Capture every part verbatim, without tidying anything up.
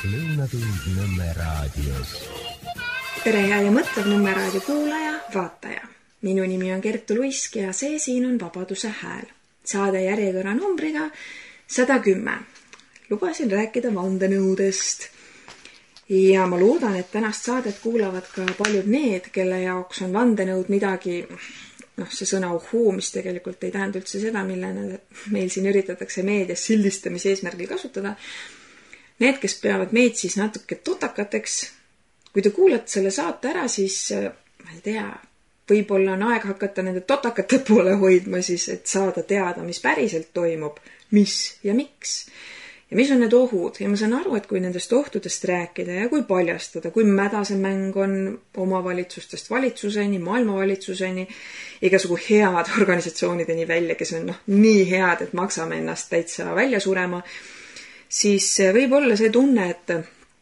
Lõunatund Nõmme raadios. Tere hea ja mõtlev Nõmme raadio kuulaja, vaataja. Minu nimi on Kertu Luisk ja see siin on Vabaduse hääl. Saade järjekorra numbriga sada kümme. Lubasin rääkida vandenõudest. Ja ma loodan, et tänast saadet kuulavad ka paljud need, kelle jaoks on vandenõud midagi, noh, see sõna uhuu, mis tegelikult ei tähenda üldse seda, mille meil siin üritatakse meedias sildistamise eesmärgil kasutada. Need, kes peavad meid siis natuke totakateks, kui te kuulate selle saate ära, siis ma ei tea, võib-olla on aeg hakata nende totakate poole hoidma siis, et saada teada, mis päriselt toimub, mis ja miks. Ja mis on need ohud? Ja ma saan aru, et kui nendest ohtudest rääkida ja kui paljastada, kui mädase mäng on omavalitsustest valitsuseni, maailmavalitsuseni, igasugu head organisatsioonideni välja, kes on noh, nii head, et maksame ennast täitsa välja surema, siis võib olla see tunne, et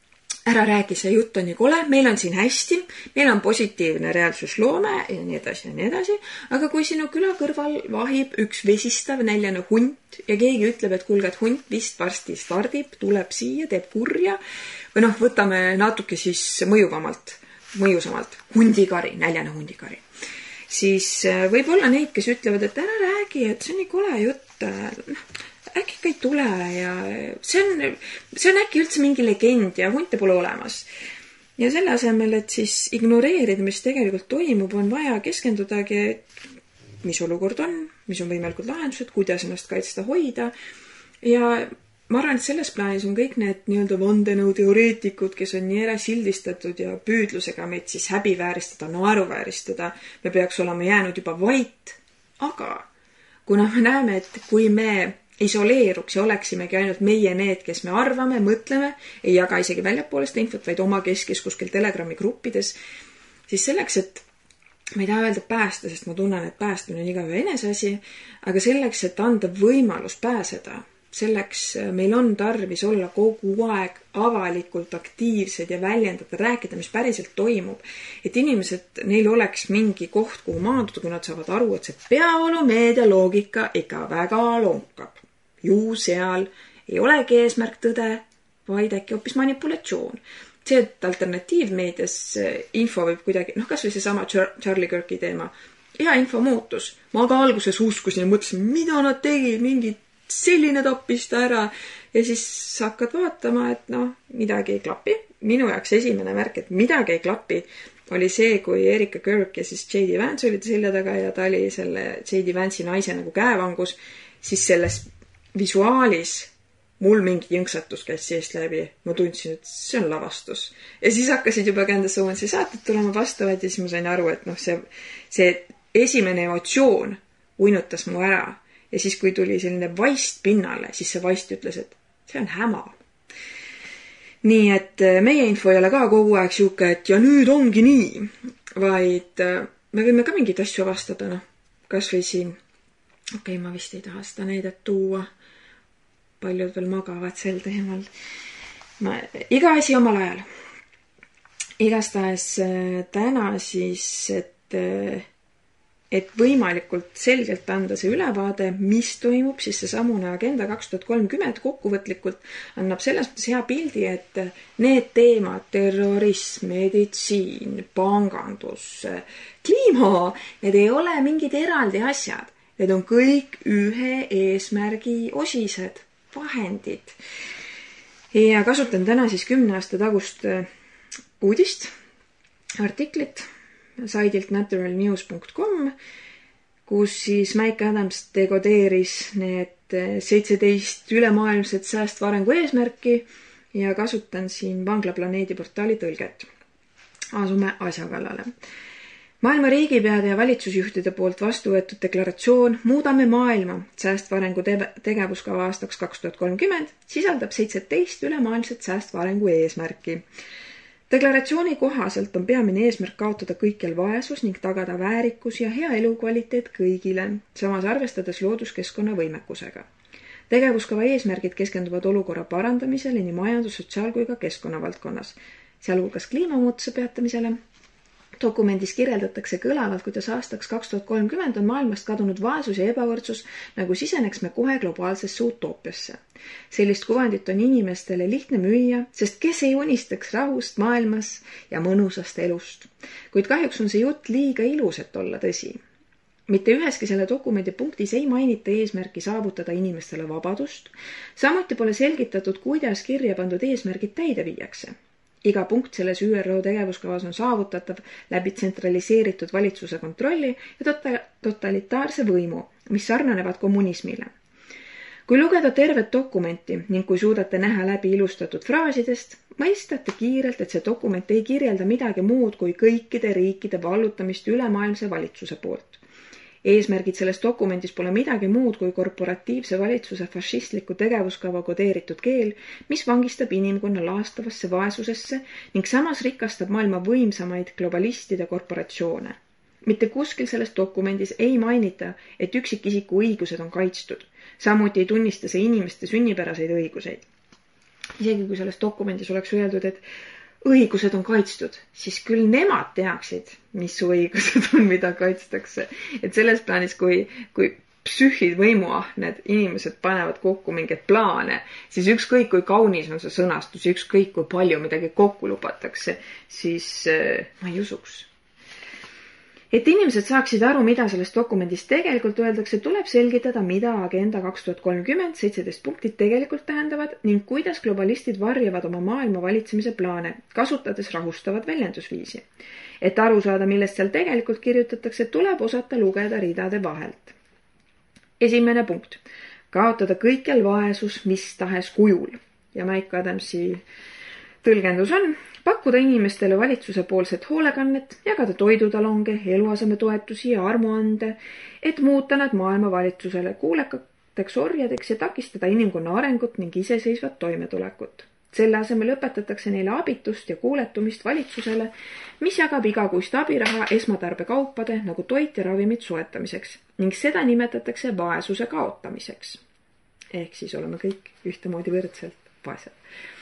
ära räägi, see jutt on nii kole, meil on siin hästi, meil on positiivne reaalsusloome ja nii edasi ja nii edasi, aga kui sinu küla kõrval vahib üks vesistav näljane hunt ja keegi ütleb, et kuulge, et hunt vist varsti stardib, tuleb siia, teeb kurja, või noh, võtame natuke siis mõjuvamalt, mõjusamalt, hundikari, näljane hundikari, siis võib olla neid, kes ütlevad, et ära räägi, et see on nii kole jutt, noh, äkki ikka ei tule ja see on, see on äkki üldse mingi legend ja hunte pole olemas. Ja selle asemel, et siis ignoreerida, mis tegelikult toimub, on vaja keskendudagi, mis olukord on, mis on võimalikud lahendused, kuidas ennast kaitsta hoida. Ja ma arvan, et selles plaanis on kõik need nii-öelda vandenõuteoreetikud, kes on nii ära sildistatud ja püüdlusega meid siis häbivääristada, naeruvääristada. Me peaks olema jäänud juba vait, aga kuna me näeme, et kui me isoleeruks ja oleksimegi ainult meie need, kes me arvame, mõtleme, ei jaga isegi väljapoolest infot, vaid oma keskis kuskil Telegrami gruppides, siis selleks, et ma ei taha öelda päästa, sest ma tunnen, et päästamine on igaühe enese asi, aga selleks, et anda võimalus pääseda, selleks meil on tarvis olla kogu aeg avalikult aktiivsed ja väljendada, rääkida, mis päriselt toimub. Et inimesed, neil oleks mingi koht, kuhu maanduda, kui nad saavad aru, et see peavoolu meedia loogika ikka väga lonkab. Ju seal ei olegi eesmärk tõde, vaid äkki hoopis manipulatsioon. See, et alternatiivmeedias info võib kuidagi, noh kas või see sama Charlie Kirki teema, hea info muutus. Ma ka alguses uskusin ja mõtlesin, mida nad tegid, mingi selline tappista ära ja siis hakkad vaatama, et noh, midagi ei klapi. Minu jaoks esimene märk, et midagi ei klapi, oli see, kui Erika Kirk ja siis J D Vance olid selja taga ja ta oli selle J D Vance'i naise nagu käevangus, siis selles visuaalis mul mingi jõnksatus käis seest läbi. Ma tundsin, et see on lavastus. Ja siis hakkasid juba Candace Owensi saated tulema vastavad ja siis ma sain aru, et noh, see, see esimene emotsioon uinutas mu ära. Ja siis, kui tuli selline vaist pinnale, siis see vaist ütles, et see on häma. Nii, et meie info ei ole ka kogu aeg siuke, et ja nüüd ongi nii, vaid me võime ka mingid asju avastada, noh, kas või siin. Okei, okay, ma vist ei taha seda näidet tuua. Paljud veel magavad sel teemal. Ma, iga asi omal ajal. Igastahes täna siis, et, et võimalikult selgelt anda see ülevaade, mis toimub, siis see samune agenda kaks tuhat kolmkümmend kokkuvõtlikult annab selles mõttes hea pildi, et need teemad, terrorism, meditsiin, pangandus, kliima, need ei ole mingid eraldi asjad. Need on kõik ühe eesmärgi osised, vahendid. Ja kasutan täna siis kümne aasta tagust uudist, artiklit saidilt natural news punkt com, kus siis Mike Adams dekodeeris need seitseteist ülemaailmset säästva arengu eesmärki ja kasutan siin Vanglaplaneedi portaali tõlget. Asume asja kallale. Maailma riigipeade ja valitsusjuhtide poolt vastu võetud deklaratsioon Muudame maailma säästva arengu tegevuskava aastaks kaks tuhat kolmkümmend sisaldab seitseteist ülemaailmset säästva arengu eesmärki. Deklaratsiooni kohaselt on peamine eesmärk kaotada kõikjal vaesus ning tagada väärikus ja hea elukvaliteet kõigile, samas arvestades looduskeskkonna võimekusega. Tegevuskava eesmärgid keskenduvad olukorra parandamisele nii majandus-, sotsiaal- kui ka keskkonnavaldkonnas, sealhulgas kliimamuutuse peatamisele Dokumendis kirjeldatakse kõlavalt, kuidas aastaks kaks tuhat kolmkümmend on maailmast kadunud vaesus ja ebavõrdsus, nagu siseneks me kohe globaalsesse utoopiasse. Sellist kuvandit on inimestele lihtne müüa, sest kes ei unistaks rahust maailmas ja mõnusast elust. Kuid kahjuks on see jutt liiga ilus, et olla tõsi. Mitte üheski selle dokumendi punktis ei mainita eesmärki saavutada inimestele vabadust, samuti pole selgitatud, kuidas kirja pandud eesmärgid täide viiakse. Iga punkt selles Ü R O tegevuskavas on saavutatav läbi tsentraliseeritud valitsuse kontrolli ja tota- totalitaarse võimu, mis sarnanevad kommunismile. Kui lugeda tervet dokumenti ning kui suudate näha läbi ilustatud fraasidest, mõistate kiirelt, et see dokument ei kirjelda midagi muud kui kõikide riikide vallutamist ülemaailmse valitsuse poolt. Eesmärgid selles dokumendis pole midagi muud kui korporatiivse valitsuse fašistliku tegevuskava kodeeritud keel, mis vangistab inimkonna laastavasse vaesusesse ning samas rikastab maailma võimsamaid globalistide korporatsioone. Mitte kuskil selles dokumendis ei mainita, et üksikisiku õigused on kaitstud. Samuti ei tunnista see inimeste sünnipäraseid õiguseid. Isegi kui selles dokumendis oleks öeldud, et õigused on kaitstud, siis küll nemad teaksid, mis su õigused on, mida kaitstakse. Et selles plaanis, kui, kui psühhid võimuahned inimesed panevad kokku mingeid plaane, siis ükskõik kui kaunis on see sõnastus, ükskõik kui palju midagi kokku lubatakse, siis ma ei usuks. Et inimesed saaksid aru, mida sellest dokumendist tegelikult öeldakse, tuleb selgitada, mida agenda kaks tuhat kolmkümmend seitseteist punktid tegelikult tähendavad ning kuidas globalistid varjavad oma maailma valitsemise plaane, kasutades rahustavat väljendusviisi. Et aru saada, millest seal tegelikult kirjutatakse, tuleb osata lugeda ridade vahelt. Esimene punkt. Kaotada kõikjal vaesus mis tahes kujul. Ja Mike Adamsi tõlgendus on pakkuda inimestele valitsuse poolset hoolekannet, jagada toidutalonge, eluasemetoetusi ja armuande, et muuta nad maailma valitsusele kuulekateks orjadeks ja takistada inimkonna arengut ning iseseisvat toimetulekut. Selle asemel õpetatakse neile abitust ja kuuletumist valitsusele, mis jagab igakuist abiraha esmatarbekaupade nagu toit ja ravimid soetamiseks ning seda nimetatakse vaesuse kaotamiseks. Ehk siis oleme kõik ühtemoodi võrdselt vaesed.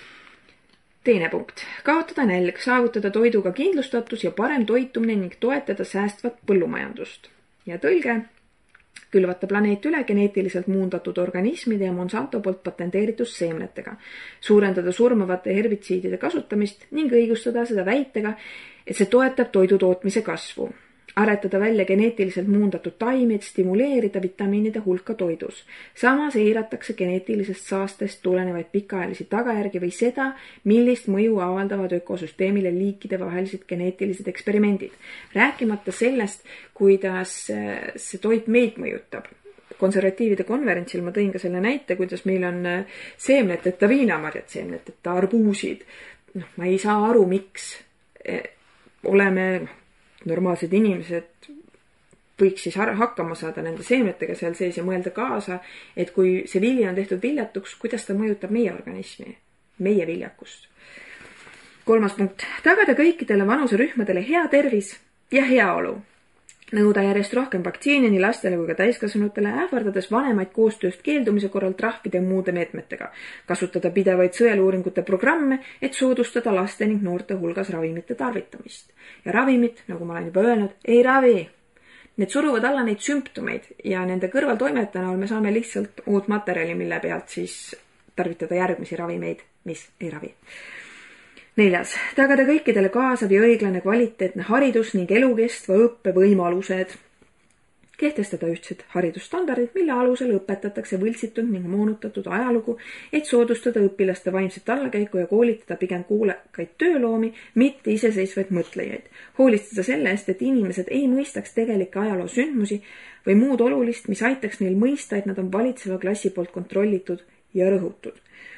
Teine punkt. Kaotada nälg, saavutada toiduga kindlustatus ja parem toitumine ning toetada säästvat põllumajandust. Ja tõlge. Külvata planeet üle geneetiliselt muundatud organismide ja Monsanto poolt patenteeritud seemnetega. Suurendada surmavate herbitsiidide kasutamist ning õigustada seda väitega, et see toetab toidutootmise kasvu. Aretada välja geneetiliselt muundatud taimed, stimuleerida vitamiinide hulka toidus. Samas eiratakse geneetilisest saastest tulenevaid pikaajalisi tagajärgi või seda, millist mõju avaldavad ökosüsteemile liikide vahelised geneetilised eksperimendid. Rääkimata sellest, kuidas see toit meid mõjutab. Konservatiivide konverentsil ma tõin ka selle näite, kuidas meil on seemneteta viinamarjad, seemneteta arbuusid. No, ma ei saa aru, miks oleme normaalsed inimesed võiks siis hakkama saada nende seemnetega seal sees ja mõelda kaasa, et kui see vili on tehtud viljatuks, kuidas ta mõjutab meie organismi, meie viljakust. Kolmas punkt. Tagada kõikidele vanuserühmadele hea tervis ja heaolu. Nõuda järjest rohkem vaktsiine nii lastele kui ka täiskasvanutele, ähvardades vanemaid koostööst keeldumise korral trahvide ja muude meetmetega. Kasutada pidevaid sõeluuringute programme, et soodustada laste ning noorte hulgas ravimite tarvitamist. Ja ravimid, nagu ma olen juba öelnud, ei ravi. Need suruvad alla neid sümptomeid ja nende kõrvaltoimete näol me saame lihtsalt uut materjali, mille pealt siis tarvitada järgmisi ravimeid, mis ei ravi. Neljas. Tagada kõikidele kaasav ja õiglane kvaliteetne haridus ning elukestva õppe võimalused. Kehtestada ühtsed haridusstandardid, mille alusel õpetatakse võltsitud ning moonutatud ajalugu, et soodustada õpilaste vaimset allakäiku ja koolitada pigem kuulekaid tööloomi, mitte iseseisvaid mõtlejaid. Hoolitseda selle eest, et inimesed ei mõistaks tegelikke ajaloo sündmusi või muud olulist, mis aitaks neil mõista, et nad on valitseva klassi poolt kontrollitud ja rõhutud.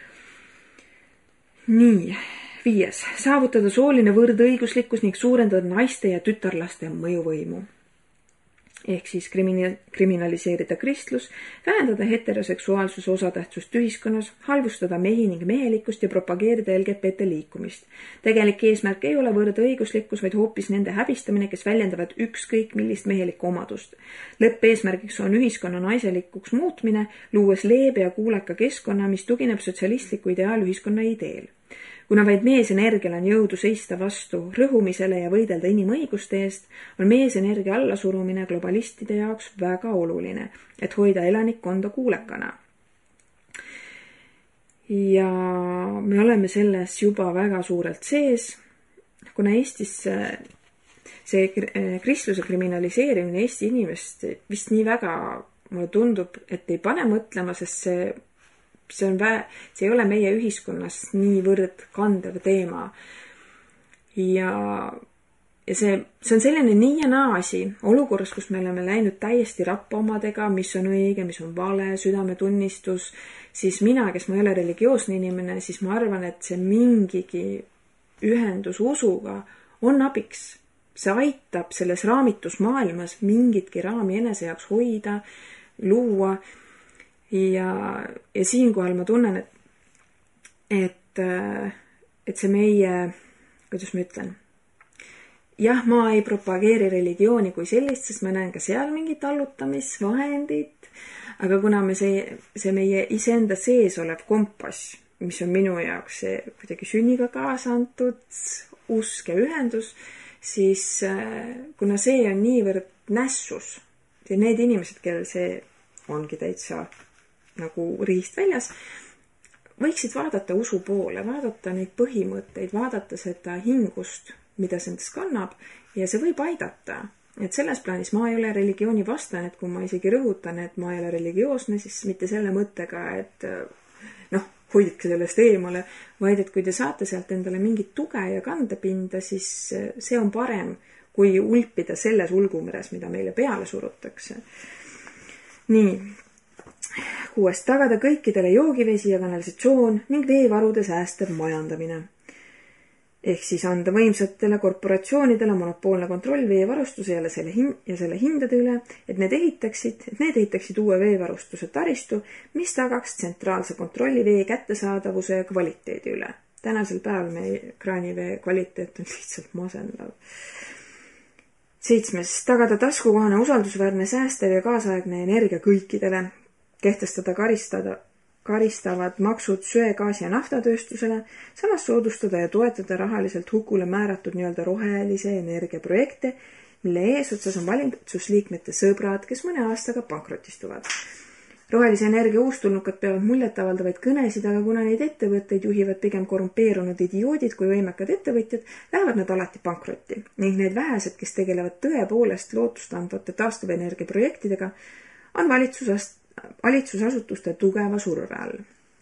Nii. Viies. Saavutada sooline võrdõiguslikkus ning suurendada naiste ja tütarlaste mõjuvõimu. Ehk siis krimini- kriminaliseerida kristlus, vähendada heteroseksuaalsuse osatähtsust ühiskonnas, halvustada mehi ning mehelikkust ja propageerida L G B T liikumist. Tegelik eesmärk ei ole võrdõiguslikkus, vaid hoopis nende häbistamine, kes väljendavad ükskõik millist mehelikku omadust. Lõppeesmärgiks on ühiskonna naiselikuks muutmine, luues leebe ja kuuleka keskkonna, mis tugineb sotsialistliku ideaalühiskonna ideel. Kuna vaid meesenergial on jõudu seista vastu rõhumisele ja võidelda inimõiguste eest, on meesenergia allasurumine globalistide jaoks väga oluline, et hoida elanikkonda kuulekana. Ja me oleme selles juba väga suurelt sees, kuna Eestis see kristluse kriminaliseerimine Eesti inimest vist nii väga, mulle tundub, et ei pane mõtlema, sest see, see, on vä- see ei ole meie ühiskonnas niivõrd kandev teema. Ja, ja see, see on selline nii ja naa asi, olukorras, kus me oleme läinud täiesti rappa omadega, mis on õige, mis on vale, südametunnistus, siis mina, kes ma ei ole religioosne inimene, siis ma arvan, et see mingigi ühendus usuga on abiks. See aitab selles raamitus maailmas mingitki raami enese jaoks hoida, luua ja, ja siinkohal ma tunnen, et, et, et see meie, kuidas ma ütlen, jah, ma ei propageeri religiooni kui sellist, sest ma näen ka seal mingit allutamisvahendit, aga kuna me see, see meie iseenda sees olev kompass, mis on minu jaoks see kuidagi sünniga kaasa antud usk ja ühendus, siis kuna see on niivõrd nässus ja need inimesed, kellel see ongi täitsa nagu riist väljas, võiksid vaadata usu poole, vaadata neid põhimõtteid, vaadata seda hingust, mida see endas kannab ja see võib aidata. Et selles plaanis ma ei ole religiooni vastan, et kui ma isegi rõhutan, et ma ei ole religioosne, siis mitte selle mõttega, et noh, hoidke sellest eemale, vaid et kui te saate sealt endale mingit tuge ja kandepinda, siis see on parem, kui ulpida selles ulgumeres, mida meile peale surutakse. Nii, kuues, tagada kõikidele joogivesi ja kanalisatsioon ning veevarude säästev majandamine. Ehk siis anda võimsatele korporatsioonidele monopoolne kontroll veevarustuse ja selle, hin- ja selle hindade üle, et need ehitaksid, et need ehitaksid uue veevarustuse taristu, mis tagaks tsentraalse kontrolli vee kättesaadavuse ja kvaliteedi üle. Tänasel päeval meie kraanivee kvaliteet on lihtsalt masendav. Seitsmes, tagada taskukohane, usaldusväärne, säästev ja kaasaegne energia kõikidele, kehtestada karistada karistavad maksud söe, gaasi ja naftatööstusele, samas soodustada ja toetada rahaliselt hukule määratud nii-öelda rohelise energiaprojekte, mille eesotsas on valitsusliikmete sõbrad, kes mõne aastaga pankrotistuvad. Rohelise energia uustulnukad peavad muljetavaldavaid kõnesid, aga kuna neid ettevõtteid juhivad pigem korrumpeerunud idioodid kui võimekad ettevõtjad, lähevad nad alati pankrotti ning need vähesed, kes tegelevad tõepoolest lootustandvate taastuvenergiaprojektidega, on valitsusast valitsusasutuste tugeva surve all.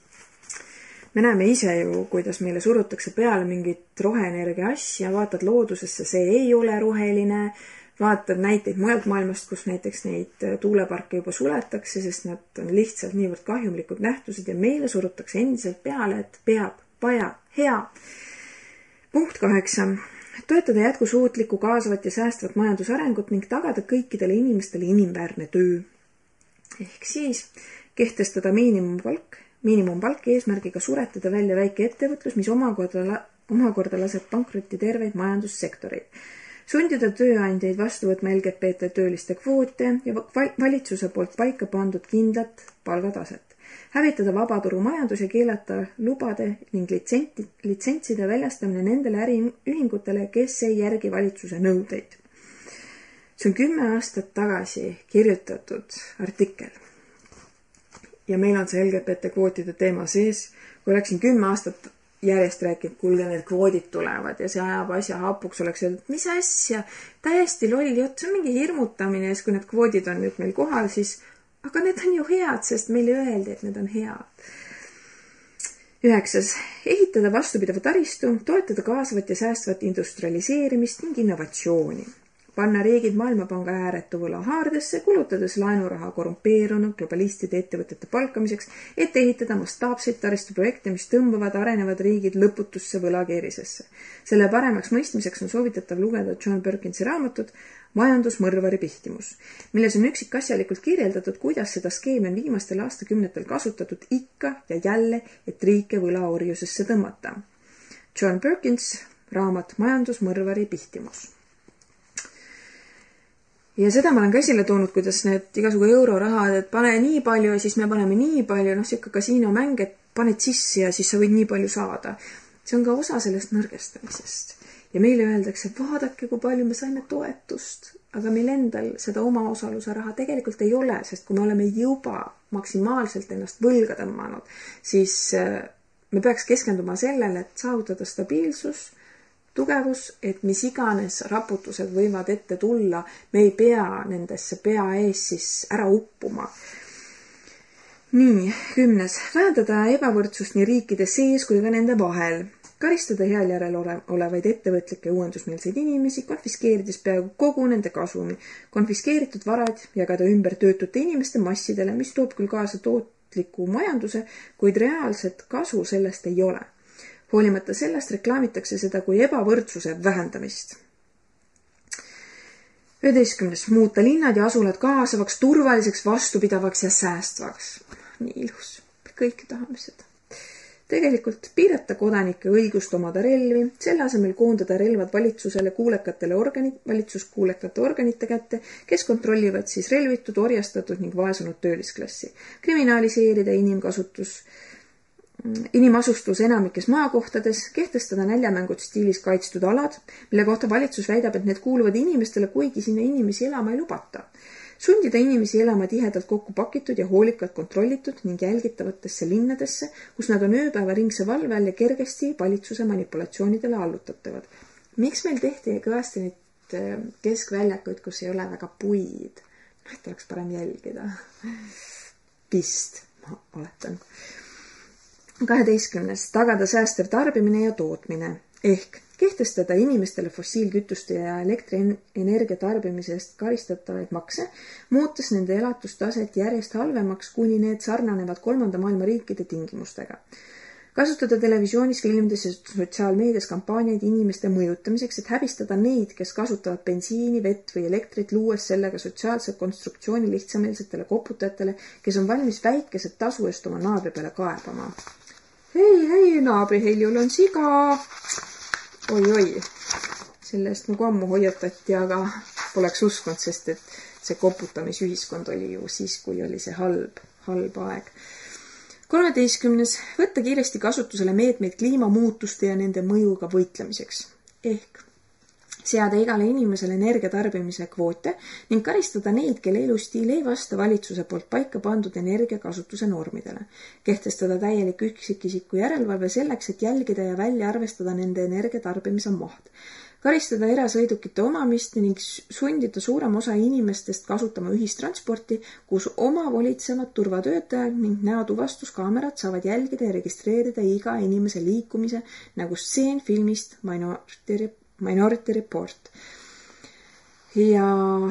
Me näeme ise ju, kuidas meile surutakse peale mingit roheenergia asja, vaatad loodusesse, see ei ole roheline, vaatad näiteid mujalt maailmast, kus näiteks neid tuuleparke juba suletakse, sest nad on lihtsalt niivõrd kahjumlikud nähtused ja meile surutakse endiselt peale, et peab, vaja, hea. Punkt kaheksa. Toetada jätkusuutlikku, kaasavat ja säästvat majandusarengut ning tagada kõikidele inimestele inimväärne töö. Ehk siis kehtestada miinimumpalk, miinimumpalk eesmärgiga suretada välja väike ettevõtlus, mis omakorda, omakorda laseb pankrotti terveid majandussektoreid. Sundida tööandjaid vastu võtma L G B T tööliste kvoote ja valitsuse poolt paika pandud kindlat palgataset. Hävitada vabaturumajandus ja keelata lubade ning litsentside väljastamine nendele äriühingutele, kes ei järgi valitsuse nõudeid. See on kümme aastat tagasi kirjutatud artikkel. Ja meil on see L G B T kvootide teema sees. Kui oleksin kümme aastat järjest rääkinud, kuulge, need kvoodid tulevad ja see ajab asja hapuks, oleks öeldud, mis asja, täiesti loll jutt, see on mingi hirmutamine, ja kui need kvoodid on nüüd meil kohal, siis aga need on ju head, sest meile öeldi, et need on head. Üheksas, ehitada vastupidava taristu, toetada kaasavat ja säästvat industrialiseerimist ning innovatsiooni. Panna riigid Maailmapanga ääretu võla haardesse, kulutades laenuraha korrumpeerunud globalistide ettevõtete palkamiseks, et ehitada mastaapseid taristuprojekte, mis tõmbavad arenevad riigid lõputusse võlakeerisesse. Selle paremaks mõistmiseks on soovitatav lugeda John Perkinsi raamatut Majandusmõrvari pihtimus, milles on üksikasjalikult kirjeldatud, kuidas seda skeemi on viimastel aastakümnetel kasutatud ikka ja jälle, et riike võlaorjusesse tõmmata. John Perkins, raamat Majandusmõrvari pihtimus. Ja seda ma olen ka esile toonud, kuidas need igasugu eurorahad, et pane nii palju ja siis me paneme nii palju, noh, siuke kasiinomäng, et paned sisse ja siis sa võid nii palju saada. see on ka osa sellest nõrgestamisest. Ja meile öeldakse, vaadake, kui palju me saime toetust, aga meil endal seda oma osaluse raha tegelikult ei ole, sest kui me oleme juba maksimaalselt ennast võlga tõmmanud, siis me peaks keskenduma sellele, et saavutada stabiilsus, tugevus, et mis iganes raputused võivad ette tulla, me ei pea nendesse pea ees siis ära uppuma. Nii, kümnes. Vähendada ebavõrdsust nii riikide sees kui ka nende vahel. Karistada heal järel olevaid ettevõtlikke uuendusmeelseid inimesi, konfiskeerides peaaegu kogu nende kasumi. Konfiskeeritud varad jagada ümber töötute inimeste massidele, mis toob küll kaasa tootliku majanduse, kuid reaalset kasu sellest ei ole. Hoolimata sellest reklaamitakse seda kui ebavõrdsuse vähendamist. üheteistkümnes. Muuta linnad ja asulad kaasavaks, turvaliseks, vastupidavaks ja säästvaks. Nii ilus. Kõik tahame seda. Tegelikult piirata kodanike õigust omada relvi, selle asemel koondada relvad valitsusele kuulekatele organit, valitsuskuulekate organite kätte, kes kontrollivad siis relvitud, orjastatud ning vaesunud töölisklassi. Kriminaliseerida inimkasutus, inimasustus enamikes maakohtades, kehtestada näljamängud stiilis kaitstud alad, mille kohta valitsus väidab, et need kuuluvad inimestele, kuigi sinna inimesi elama ei lubata. Sundida inimesi elama tihedalt kokku pakitud ja hoolikalt kontrollitud ning jälgitavatesse linnadesse, kus nad on ööpäeva ringse valve all ja kergesti valitsuse manipulatsioonidele allutatavad. Miks meil tehti kõvasti nüüd keskväljakuid, kus ei ole väga puid? Et oleks parem jälgida. Vist, ma oletan. kaheteistkümnes. Tagada säästev tarbimine ja tootmine. Ehk kehtestada inimestele fossiilkütuste ja elektrienergia tarbimisest karistatavaid makse, muutes nende elatustaset järjest halvemaks, kuni need sarnanevad kolmanda maailma riikide tingimustega. Kasutada televisioonis, filmides ja sotsiaalmeedias kampaaniaid inimeste mõjutamiseks, et häbistada neid, kes kasutavad bensiini, vett või elektrit, luues sellega sotsiaalse konstruktsiooni lihtsameelsetele koputajatele, kes on valmis väikesed tasu eest oma naabri peale kaebama. Hei, hei, naabri Heljul on siga! Oi, oi, sellest nagu ammu hoiatati, aga poleks uskunud, sest et see koputamisühiskond oli ju siis, kui oli see halb, halb aeg. kolmeteistkümnes. Võtta kiiresti kasutusele meetmeid kliimamuutuste ja nende mõjuga võitlemiseks. Ehk seada igale inimesele energiatarbimise kvoote ning karistada neid, kelle elustiil ei vasta valitsuse poolt paika pandud energiakasutuse normidele. Kehtestada täielik üksikisiku järelevalve selleks, et jälgida ja välja arvestada nende energiatarbimise maht. Karistada erasõidukite omamist ning sundida suurem osa inimestest kasutama ühistransporti, kus oma volitsevad turvatöötajad ning näotuvastuskaamerad saavad jälgida ja registreerida iga inimese liikumise nagu stseen filmist Minority Minority Report. Ja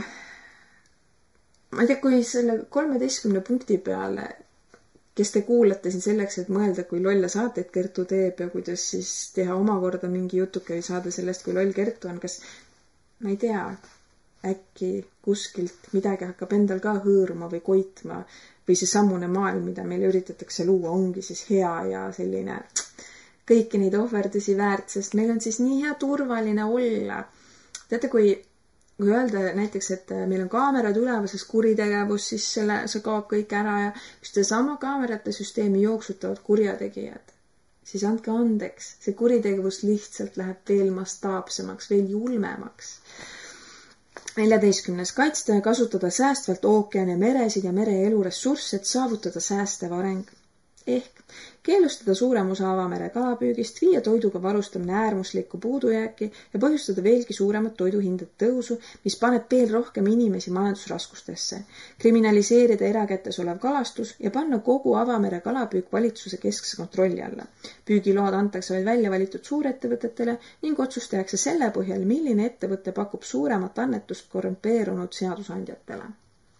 ma ei tea, kui selle kolmeteistkümne punkti peale, kes te kuulate siin selleks, et mõelda, kui lolla saateid Kertu teeb ja kuidas siis teha omakorda mingi jutuke või saada sellest, kui loll Kertu on, kas ma ei tea, äkki kuskilt midagi hakkab endal ka hõõruma või koitma või see sammune maailm, mida meil üritatakse luua, ongi siis hea ja selline kõiki neid ohverdusi väärt, sest meil on siis nii hea turvaline olla. Teate, kui, kui öelda näiteks, et meil on kaamerad ülevases kuritegevus, siis selle, see kaob kõik ära ja kui seda sama kaamerate süsteemi jooksutavad kurjategijad, siis andke andeks, see kuritegevus lihtsalt läheb veel mastaapsemaks, veel julmemaks. neljateistkümnes. Kaitsta ja kasutada säästvalt ookeane, meresid ja mereelu ressursse, et saavutada säästev areng. Ehk keelustada suurem osa avamere kalapüügist, viia toiduga varustamine äärmuslikku puudujääki ja põhjustada veelgi suuremat toiduhindade tõusu, mis paneb veel rohkem inimesi majandusraskustesse. Kriminaliseerida erakätes olev kalastus ja panna kogu avamere kalapüük valitsuse keskse kontrolli alla. Püügiload antakse vaid välja valitud suurettevõtetele ning otsus tehakse selle põhjal, milline ettevõte pakub suuremat annetust korrumpeerunud seadusandjatele.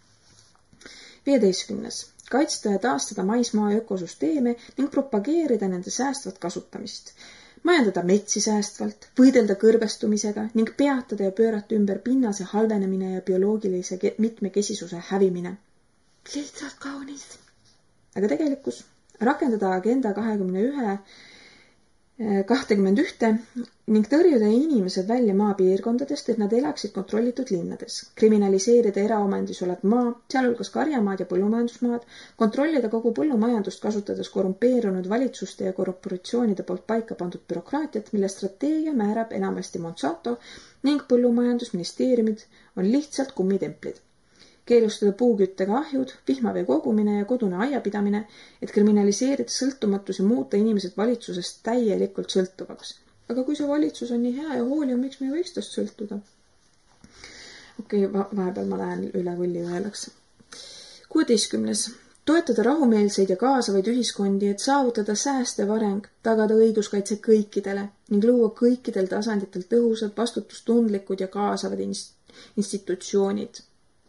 viieteistkümnes. Kaitsta ja taastada maismaa ökosüsteeme ning propageerida nende säästvat kasutamist. Majandada metsi säästvalt, võidelda kõrbestumisega ning peatada ja pöörata ümber pinnase halvenemine ja bioloogilise mitmekesisuse hävimine. Lihtsalt kaunis. Aga tegelikkus rakendada agenda kahekümne ühe kakskümmend üks ning tõrjuda inimesed välja maapiirkondadest, et nad elaksid kontrollitud linnades. Kriminaliseerida eraomandis olev maa, sealhulgas karjamaad ja põllumajandusmaad, kontrollida kogu põllumajandust kasutades korrumpeerunud valitsuste ja korporatsioonide poolt paika pandud bürokraatiat, mille strateegia määrab enamasti Monsanto ning põllumajandusministeeriumid on lihtsalt kummitemplid. Keelustada puuküttega ahjud, vihmavee kogumine ja kodune aiapidamine, et kriminaliseerida sõltumatus ja muuta inimesed valitsusest täielikult sõltuvaks. Aga kui see valitsus on nii hea ja hooliv, miks me ei võiks tast sõltuda? Okei, okay, vahepeal ma lähen üle võlli veelaks. kuueteistkümnes. Toetada rahumeelseid ja kaasavaid ühiskondi, et saavutada säästev areng, tagada õiguskaitse kõikidele ning luua kõikidel tasanditel tõhusad, vastutustundlikud ja kaasavad institutsioonid.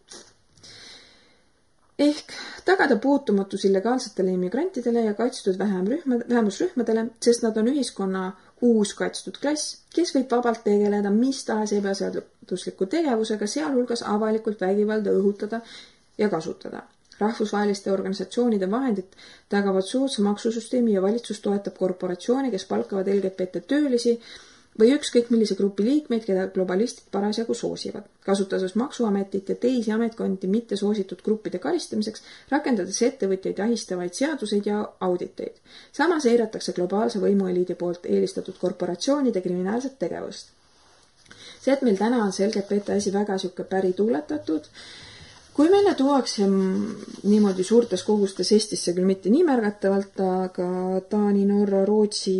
Ehk tagada puutumatus illegaalsetele immigrantidele ja kaitstud vähemusrühmadele, sest nad on ühiskonna uus kaitstud klass, kes võib vabalt tegeleda mis tahes ebaseadusliku tegevusega, sealhulgas avalikult vägivalda õhutada ja kasutada. Rahvusvaheliste organisatsioonide vahendid tagavad soodsa maksusüsteemi ja valitsus toetab korporatsioone, kes palkavad L G B T töölisi või ükskõik millise grupi liikmeid, keda globalistid parasjagu soosivad. Kasutades maksuametit ja teisi ametkondi mitte soositud gruppide karistamiseks, rakendades ettevõtjaid ahistavaid seaduseid ja auditeid. Samas eiratakse globaalse võimueliidi poolt eelistatud korporatsioonide kriminaalset tegevust. See, et meil täna on see L G B T asi väga siuke päri tuuletatud, kui meile tuuakse niimoodi suurtes kogustes Eestisse küll mitte nii märgatavalt, aga Taani, Norra, Rootsi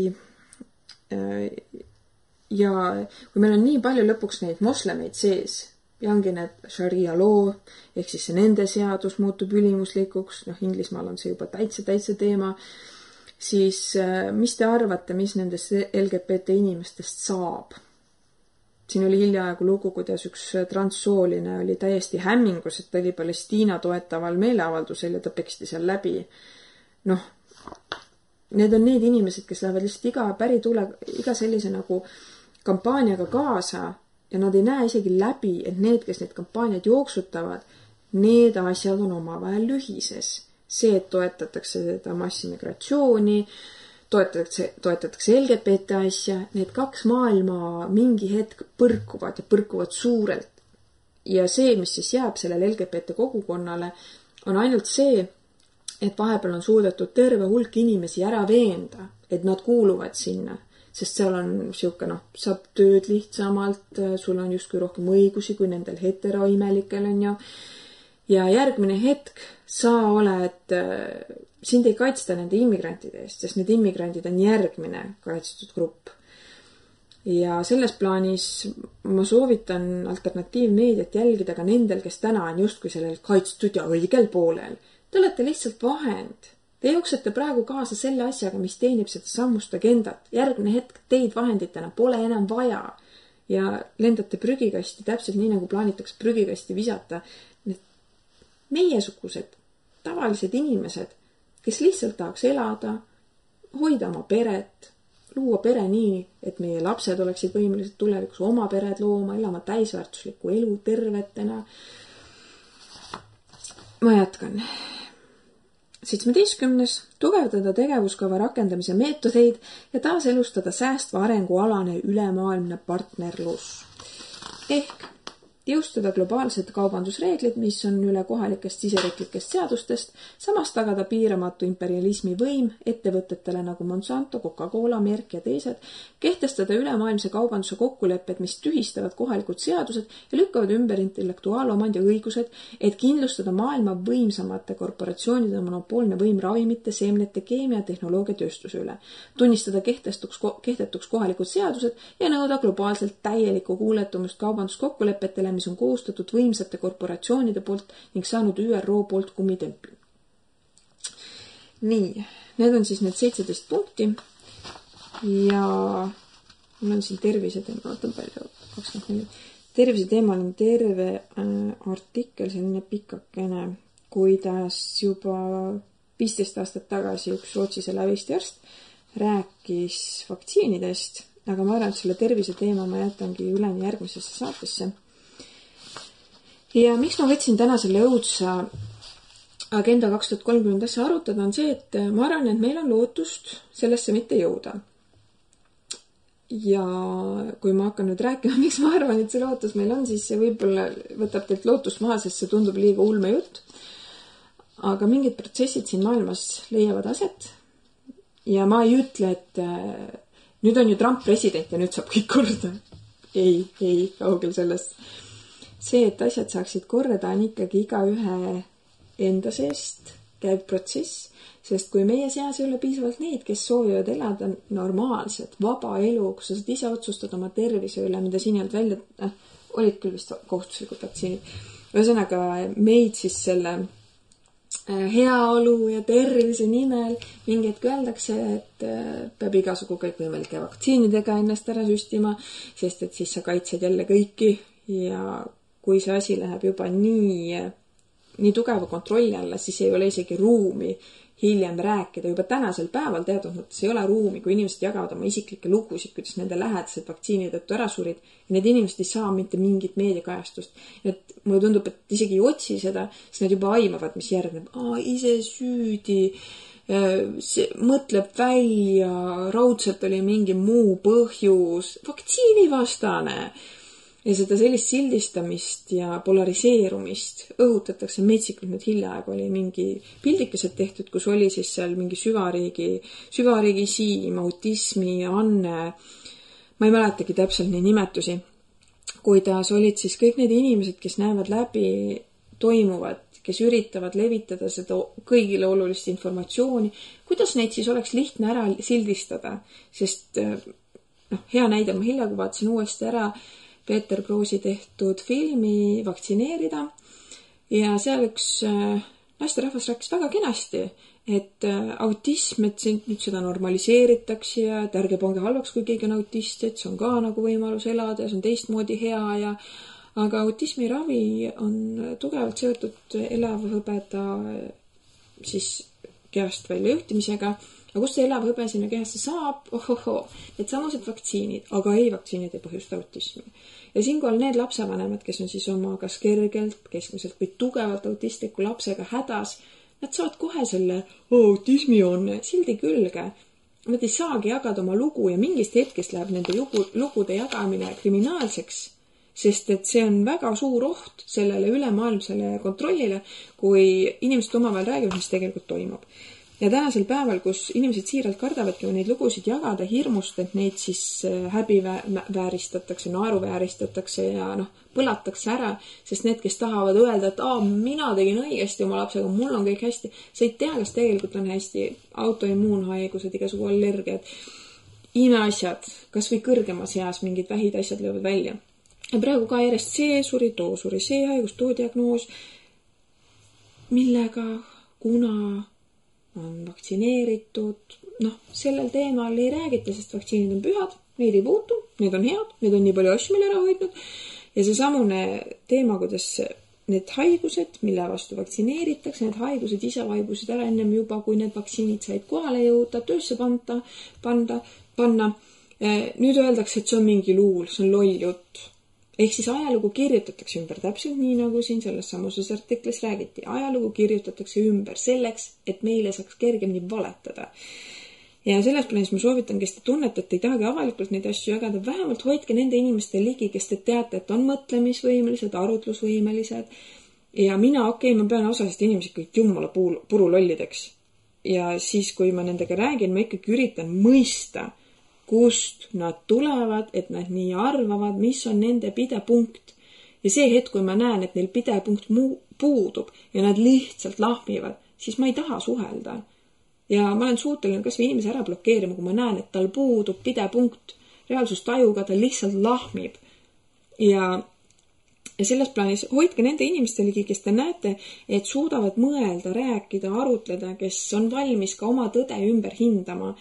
ja kui meil on nii palju lõpuks neid moslemeid sees ja ongi need sharia loo, ehk siis see nende seadus muutub ülimuslikuks, noh Inglismaal on see juba täitsa, täitsa teema, siis mis te arvate, mis nendest L G B T inimestest saab? Siin oli hiljaaegu lugu, kuidas üks transsooline oli täiesti hämmingus, et ta oli Palestiina toetaval meeleavaldusel ja ta peksti seal läbi. Noh, need on need inimesed, kes lähevad lihtsalt iga päritule, iga sellise nagu kampaaniaga kaasa ja nad ei näe isegi läbi, et need, kes need kampaaniad jooksutavad, need asjad on omavahel lühises. See, et toetatakse seda massimigratsiooni, toetatakse, toetatakse L G B T asja, need kaks maailma mingi hetk põrkuvad ja põrkuvad suurelt. Ja see, mis siis jääb sellele L G B T kogukonnale, on ainult see, et vahepeal on suudetud terve hulk inimesi ära veenda, et nad kuuluvad sinna. Sest seal on siuke, noh, saab tööd lihtsamalt, sul on justkui rohkem õigusi kui nendel heteroimelikel on ju. Ja järgmine hetk sa oled, sind ei kaitsta nende immigrantide eest, sest need immigrantid on järgmine kaitstud grupp. Ja selles plaanis ma soovitan alternatiivmeediat jälgida ka nendel, kes täna on justkui sellel kaitstud ja õigel poolel. Te olete lihtsalt vahend. Te jooksete praegu kaasa selle asjaga, mis teenib seda sammust agendat. Järgmine hetk teid vahenditena pole enam vaja ja lendate prügikasti täpselt nii, nagu plaanitakse prügikasti visata. Need meiesugused tavalised inimesed, kes lihtsalt tahaks elada, hoida oma peret, luua pere nii, et meie lapsed oleksid võimelised tulevikus oma pered looma, elama täisväärtuslikku elu tervetena. Ma jätkan. seitsmeteistkümnes. Tugevdada tegevuskava rakendamise meetodeid ja taaselustada säästva arengualane ülemaailmne partnerlus. Ehk jõustada globaalsed kaubandusreeglid, mis on üle kohalikest siseriiklikest seadustest, samas tagada piiramatu imperialismi võim ettevõtetele nagu Monsanto, Coca-Cola, Merck ja teised, kehtestada ülemaailmse kaubanduse kokkulepped, mis tühistavad kohalikud seadused ja lükkavad ümber intellektuaalomandi õigused, et kindlustada maailma võimsamate korporatsioonide monopoolne võim ravimite, seemnete, keemia, tehnoloogia tööstuse üle, tunnistada kehtetuks, kehtetuks kohalikud seadused ja nõuda globaalselt täielikku kuuletumust kaubanduskokkulepetele, mis on koostatud võimsate korporatsioonide poolt ning saanud Ü R O poolt kummitempli. Nii, need on siis need seitseteist punkti ja mul on siin tervise teema, vaatan palju, kakskümmend neli. Tervise teemal on terve äh, artikkel, selline pikakene, kuidas juba viisteist aastat tagasi üks Rootsise lävisti arst rääkis vaktsiinidest, aga ma arvan, et selle tervise teema ma jätangi üleni järgmisesse saatesse. Ja miks ma võtsin täna selle õudsa agenda kaks tuhat kolmkümmend asja arutada, on see, et ma arvan, et meil on lootust sellesse mitte jõuda. ja kui ma hakkan nüüd rääkima, miks ma arvan, et see lootus meil on, siis see võib-olla võtab teilt lootust maha, sest see tundub liiga ulme jutt. Aga mingid protsessid siin maailmas leiavad aset ja ma ei ütle, et nüüd on ju Trump president ja nüüd saab kõik korda. Ei, ei, kaugel sellest. See, et asjad saaksid korda, on ikkagi iga ühe enda seest käib protsess, sest kui meie seas ei ole piisavalt neid, kes soovivad elada normaalset, vaba elu, kus sa saad ise otsustada oma tervise üle, mida siin ei olnud välja, äh, olid küll vist kohustuslikud vaktsiinid. Ühesõnaga meid siis selle heaolu ja tervise nimel mingi hetk öeldakse, et peab igasugu kõikvõimalike vaktsiinidega ennast ära süstima, sest et siis sa kaitsed jälle kõiki ja kui see asi läheb juba nii, nii tugeva kontrolli alla, siis ei ole isegi ruumi hiljem rääkida. Juba tänasel päeval teatud mõttes ei ole ruumi, kui inimesed jagavad oma isiklikke lugusid, kuidas nende lähedased vaktsiini tõttu ära surid ja need inimesed ei saa mitte mingit meediakajastust. Et mulle tundub, et isegi ei otsi seda, siis nad juba aimavad, mis järgneb. Aa, ise süüdi, see mõtleb välja, raudselt oli mingi muu põhjus, vaktsiinivastane. Ja seda sellist sildistamist ja polariseerumist õhutatakse metsikult. Nüüd hiljaaegu oli mingi pildikesed tehtud, kus oli siis seal mingi süvariigi, süvariigi siim, autismi, Anne, ma ei mäletagi täpselt neid nimetusi, kuidas olid siis kõik need inimesed, kes näevad läbi toimuvad, kes üritavad levitada seda kõigile olulist informatsiooni, kuidas neid siis oleks lihtne ära sildistada, sest noh, hea näide, ma hiljaaegu vaatasin uuesti ära Peeter Kroosi tehtud filmi Vaktsineerida ja seal üks naisterahvas rääkis väga kenasti, et autism, et nüüd seda normaliseeritakse ja et ärge pange halvaks, kui keegi on autist, et see on ka nagu võimalus elada ja see on teistmoodi hea ja aga autismi ravi on tugevalt seotud elavhõbeda siis kehast välja juhtimisega. Aga kust see elavhõbe sinna kehasse saab? Ohoho, need samused vaktsiinid, aga ei, vaktsiinid ei põhjusta autismi. Ja siinkohal need lapsevanemad, kes on siis oma kas kergelt, keskmiselt või tugevalt autistliku lapsega hädas, nad saavad kohe selle oh, autismi on sildi külge. Nad ei saagi jagada oma lugu ja mingist hetkest läheb nende lugu, lugude jagamine kriminaalseks, sest et see on väga suur oht sellele ülemaailmsele kontrollile, kui inimesed omavahel räägivad, mis tegelikult toimub. Ja tänasel päeval, kus inimesed siiralt kardavadki neid lugusid jagada hirmust, et neid siis häbi vääristatakse, naeru vääristatakse ja noh, põlatakse ära, sest need, kes tahavad öelda, et aa, mina tegin õigesti oma lapsega, mul on kõik hästi, sa ei tea, kas tegelikult on hästi autoimmuunhaigused, igasugu allergiad, imeasjad, kas või kõrgemas eas mingid vähid asjad löövad välja. Ja praegu ka järjest see suri, too suri, see haigus, too diagnoos, millega, kuna on vaktsineeritud, noh, sellel teemal ei räägita, sest vaktsiinid on pühad, neid ei puutu, need on head, need on nii palju asju meil ära hoidnud ja see samune teema, kuidas need haigused, mille vastu vaktsineeritakse, need haigused ise vaibusid ära ennem juba, kui need vaktsiinid said kohale jõuda, töösse panta, panda, panna. Nüüd öeldakse, et see on mingi luul, see on loll jutt. Ehk siis ajalugu kirjutatakse ümber täpselt nii, nagu siin selles samuses artiklis räägiti. Ajalugu kirjutatakse ümber selleks, et meile saaks kergemini valetada. Ja selles plaanis ma soovitan, kes te tunnete, et ei tahagi avalikult neid asju jagada, vähemalt hoidke nende inimeste ligi, kes te teate, et on mõtlemisvõimelised, arutlusvõimelised. Ja mina, okei, okay, ma pean osast inimesed kõik jumala puru lollideks. Ja siis, kui ma nendega räägin, ma ikkagi üritan mõista, kust nad tulevad, et nad nii arvavad, mis on nende pidepunkt. Ja see hetk, kui ma näen, et neil pidepunkt puudub ja nad lihtsalt lahmivad, siis ma ei taha suhelda. Ja ma olen suuteline kas või inimese ära blokeerima, kui ma näen, et tal puudub pidepunkt reaalsustajuga, ta lihtsalt lahmib. Ja, ja selles plaanis hoidke nende inimeste ligi, kes te näete, et suudavad mõelda, rääkida, arutleda, kes on valmis ka oma tõde ümber hindama.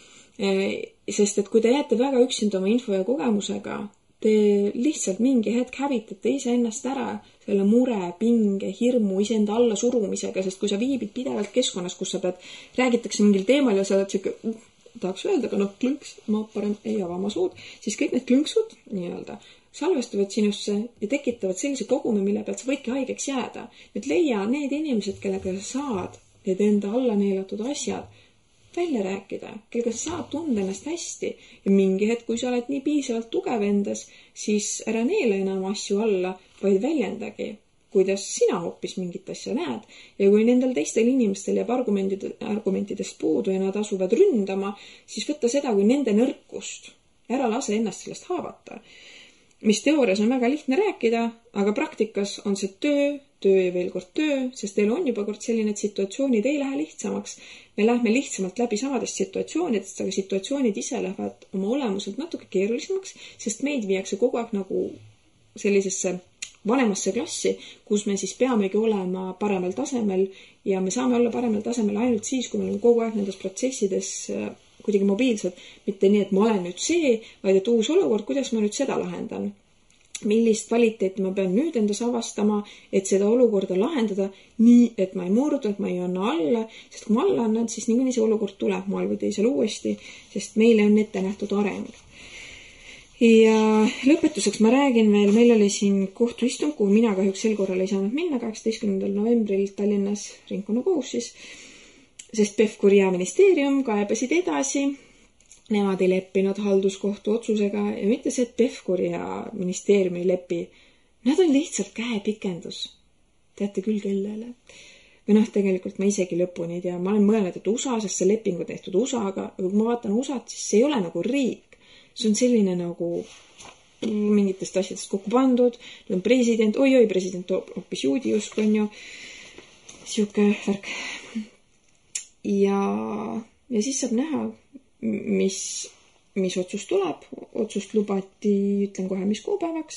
Sest et kui te jääte väga üksinda oma info ja kogemusega, te lihtsalt mingi hetk hävitate ise ennast ära selle mure, pinge, hirmu, iseenda alla surumisega, sest kui sa viibid pidevalt keskkonnas, kus sa pead, räägitakse mingil teemal ja sa oled siuke, tahaks öelda, aga noh, klõnks, ma parem ei ava oma suud, siis kõik need klõnksud nii-öelda salvestuvad sinusse ja tekitavad sellise kogumi, mille pealt sa võidki haigeks jääda. Nüüd leia need inimesed, kellega sa saad need enda alla neelatud asjad välja rääkida, kellega sa saad tunda ennast hästi ja mingi hetk, kui sa oled nii piisavalt tugev endas, siis ära neela enam asju alla, vaid väljendagi, kuidas sina hoopis mingit asja näed ja kui nendel teistel inimestel jääb argumentidest puudu ja nad asuvad ründama, siis võtta seda kui nende nõrkust. Ära lase ennast sellest haavata. Mis teoorias on väga lihtne rääkida, aga praktikas on see töö, töö ja veel kord töö, sest teil on juba kord selline, et situatsioonid ei lähe lihtsamaks. Me lähme lihtsamalt läbi samadest situatsioonidest, aga situatsioonid ise lähevad oma olemuselt natuke keerulisemaks, sest meid viiakse kogu aeg nagu sellisesse vanemasse klassi, kus me siis peamegi olema paremal tasemel ja me saame olla paremal tasemel ainult siis, kui me oleme kogu aeg nendes protsessides kuidagi mobiilsed, mitte nii, et ma olen nüüd see, vaid et uus olukord, kuidas ma nüüd seda lahendan. Millist kvaliteeti ma pean nüüd endas avastama, et seda olukorda lahendada nii, et ma ei murdu, et ma ei anna alla, sest kui ma alla annan, siis niikuinii see olukord tuleb moel või teisel uuesti, sest meile on ette nähtud areng. Ja lõpetuseks ma räägin veel, meil oli siin kohtuistung, kuhu mina kahjuks sel korral ei saanud minna, kaheksateistkümnendal novembril Tallinnas ringkonnakohus siis, sest Pevkuri ja ministeerium kaebasid edasi. Nemad ei leppinud halduskohtu otsusega ja mitte see, et Pevkuri ja ministeerium ei lepi. Nad on lihtsalt käepikendus. Teate küll kellele. Või noh, tegelikult ma isegi lõpuni ei tea. Ma olen mõelnud, et U S A, sest see leping on tehtud U S A-ga, aga kui ma vaatan U S A-t, siis see ei ole nagu riik. See on selline nagu mingitest asjadest kokku pandud. Neil on president, oi-oi, president hoopis juudi usk on ju. Siuke värk. Ja, ja siis saab näha, mis, mis otsus tuleb. Otsust lubati, ütlen kohe, mis kuupäevaks.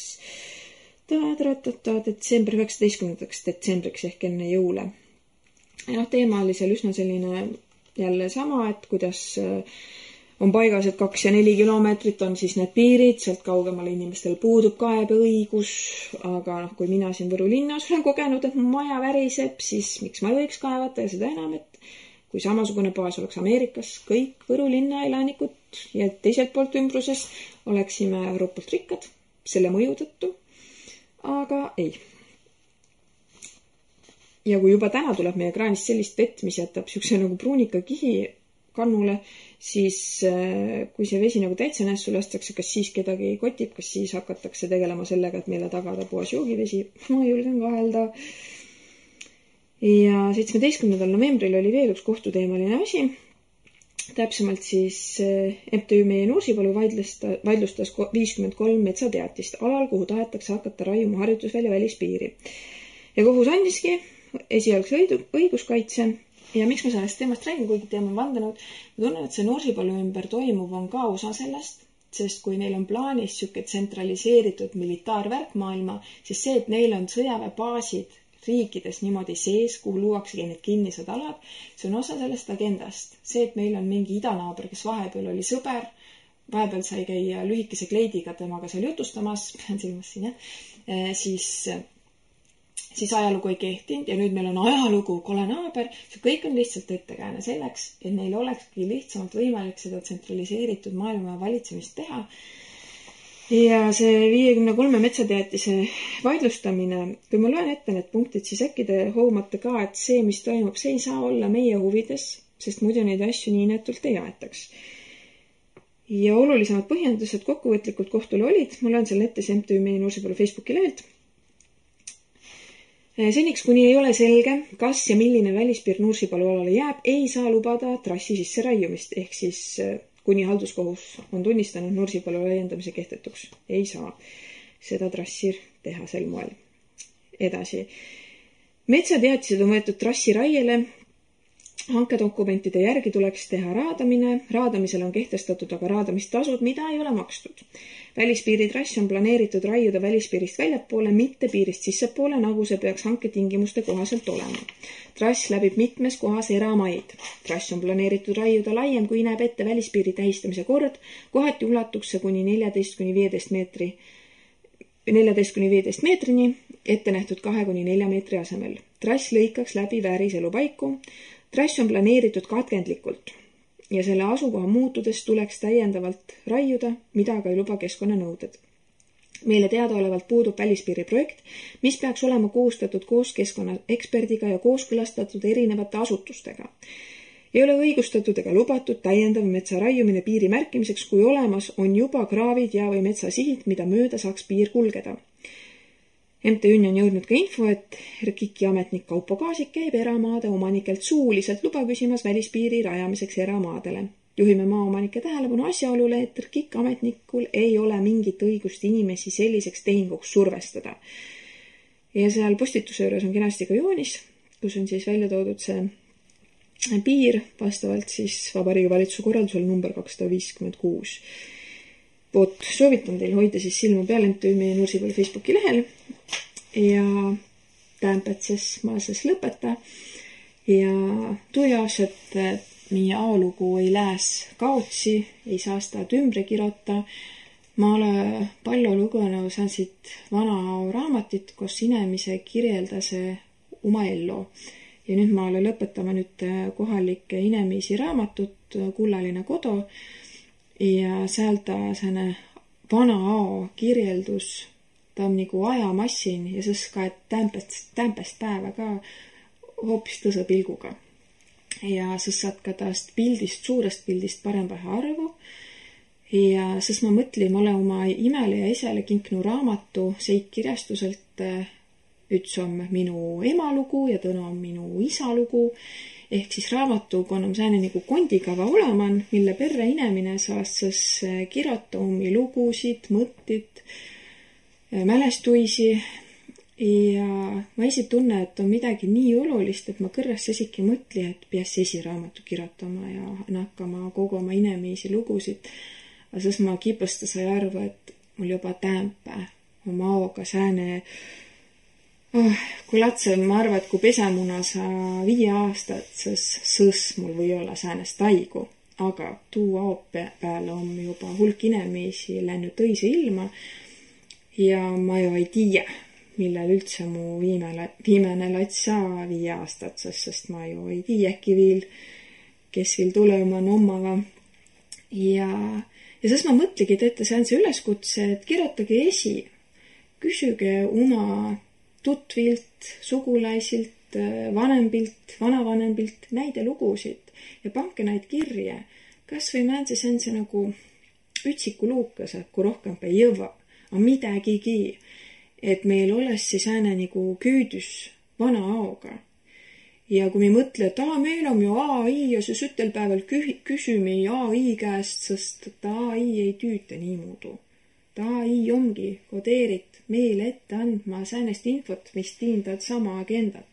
Detsembri üheksateistkümnendaks detsembriks ehk enne jõule. Ja noh, teema oli seal üsna selline jälle sama, et kuidas on paigas, et kaks ja neli kilomeetrit on siis need piirid, sealt kaugemale inimestel puudub kaebeõigus, aga noh, kui mina siin Võru linnas olen kogenud, et mu maja väriseb, siis miks ma ei võiks kaevata ja seda enam, et kui samasugune baas oleks Ameerikas, kõik Võru linna elanikud ja teiselt poolt ümbruses oleksime Euroopalt rikkad selle mõju tõttu, aga ei. Ja kui juba täna tuleb meie kraanist sellist vett, mis jätab siukse nagu pruunika kihi kannule, siis kui see vesi nagu täitsa nässu lastakse, kas siis kedagi kotib, kas siis hakatakse tegelema sellega, et meile tagada puhas joogivesi, ma julgen kahelda. Ja seitsmeteistkümnendal novembril oli veel üks kohtuteemaline asi. Täpsemalt siis M T Ü Meie Nursipalu vaidlustas viiskümmend kolm metsateatist alal, kuhu tahetakse hakata raiuma harjutusvälja välispiiri. Ja kohus andiski esialgse õiguskaitse. Ja miks ma sellest teemast räägin, kuigi teema on vandenud, ma tunnen, et see Nursipalu ümber toimuv on ka osa sellest, sest kui neil on plaanis siuke tsentraliseeritud militaarvärk maailma, siis see, et neil on sõjaväebaasid riikides niimoodi sees, kuhu luuaksegi need kinnised alad, see on osa sellest agendast. See, et meil on mingi idanaaber, kes vahepeal oli sõber, vahepeal sai käia lühikese kleidiga temaga seal jutustamas, pean silmas siin, jah, siis, siis ajalugu ei kehtinud ja nüüd meil on ajalugu, kole naaber, see kõik on lihtsalt ettekääne selleks, et neil olekski lihtsamalt võimalik seda tsentraliseeritud maailma valitsemist teha. Ja see viiekümne kolme metsateatise vaidlustamine, kui ma loen ette need punktid, siis äkki te hoomate ka, et see, mis toimub, see ei saa olla meie huvides, sest muidu neid asju nii inetult ei aetaks. Ja olulisemad põhjendused kokkuvõtlikult kohtule olid, ma loen selle ette see M T Ü Meie Nursipalu Facebooki lehelt. Seniks, kuni ei ole selge, kas ja milline välispiir Nursipalu alale jääb, ei saa lubada trassi sisse raiumist, ehk siis kuni halduskohus on tunnistanud Nursipalu laiendamise kehtetuks. Ei saa seda trassi teha sel moel. Edasi. Metsateatised on võetud trassi raiele. Hankedokumentide järgi tuleks teha raadamine. Raadamisel on kehtestatud aga raadamistasud, mida ei ole makstud. Välispiiri trass on planeeritud raiuda välispiirist väljapoole, mitte piirist sissepoole, nagu see peaks hanketingimuste kohaselt olema. Trass läbib mitmes kohas eramaid. Trass on planeeritud raiuda laiem, kui näeb ette välispiiri tähistamise kord. Kohati ulatuks see kuni neljateist kuni viieteist meetri, neljateist kuni viieteist meetrini, ette nähtud kahe kuni nelja meetri asemel. Trass lõikaks läbi vääriselupaiku. Trass on planeeritud katkendlikult ja selle asukoha muutudes tuleks täiendavalt raiuda, mida aga ei luba keskkonnanõuded. Meile teadaolevalt puudub välispiiri projekt, mis peaks olema koostatud koos keskkonnaeksperdiga ja kooskõlastatud erinevate asutustega. Ei ole õigustatud ega lubatud täiendav metsa raiumine piiri märkimiseks, kui olemas on juba kraavid ja või metsasihid, mida mööda saaks piir kulgeda. M T Ü-ni on jõudnud ka info, et RKIK-i ametnik Kaupo Kaasik käib eramaade omanikelt suuliselt luba küsimas välispiiri rajamiseks eramaadele. Juhime maaomanike tähelepanu asjaolule, et RKIK ametnikul ei ole mingit õigust inimesi selliseks tehinguks survestada. Ja seal postituse juures on kenasti ka joonis, kus on siis välja toodud see piir vastavalt siis Vabariigi Valitsuse korraldusel number kakssada viiskümmend kuus. Vot, soovitan teil hoida siis silma peal M T Ü meie Nursipalu Facebooki lehel ja tämpätses ma siis lõpeta ja tuu jaos, et meie aolugu ei lääs kaotsi, ei saa seda ümbre kirota. Ma ole palju lugenud säänsit vana raamatit, kus inimese kirjeldase oma ellu. Ja nüüd ma olen lõpetama nüüd kohalike inimesi raamatut Kullaline kodu ja seal ta sääne vana ao kirjeldus, ta on nagu ajamassin ja siis ka tämpäst, tämpäst päeva ka hoopis tõse pilguga. Ja siis saad ka taast pildist, suurest pildist parempähe arvu. Ja siis ma mõtlin, ma olen oma imele ja isale kinknu raamatu Seik kirjastuselt. Üks on minu ema lugu ja tõna on minu isa lugu. Ehk siis raamatu on sääne nagu kondikava oleman, mille perre inimene saas siis kirjata omi lugusid, mõttit, mälestuisi. Ja ma esi tunne, et on midagi nii olulist, et ma kõrras esiki mõtli, et peas esiraamatu kirjutama ja nakkama kogu oma inimesi lugusid. Aga siis ma kipõsta sai arvu, et mul juba tämpä oma aoga sääne. Oh, kui latse, ma arva, et kui pesamuna sa viie aastat, siis sõs mul või olla säänest taigu. Aga tuu ao peale on juba hulk inimesi läinud tõise ilma ja ma ju ei tiia, millel üldse mu viimane, viimane lats saa viie aastat, sest ma ju ei tiiäki viil, kes viil tulema on omava. Ja, ja siis ma mõtligi, et ette sään see üleskutse, et kirjutage esi, küsyge oma tutvilt, sugulaisilt, vanempilt, vanavanempilt näide lugusid ja panke näid kirje. Kas või määnse sense nagu ütsiku luukase, kui rohkem ei jõva, aga midagigi. Et meil oleks siis ääne nagu küüdys vana aoga. Ja kui me mõtle, et aa, meil on ju A I ja see sütelpäeval küsymi A I käest, sest A I ei tüüta niimoodi. A I ongi kodeerit meile ette andma säänest infot, mis tiindad sama agendat.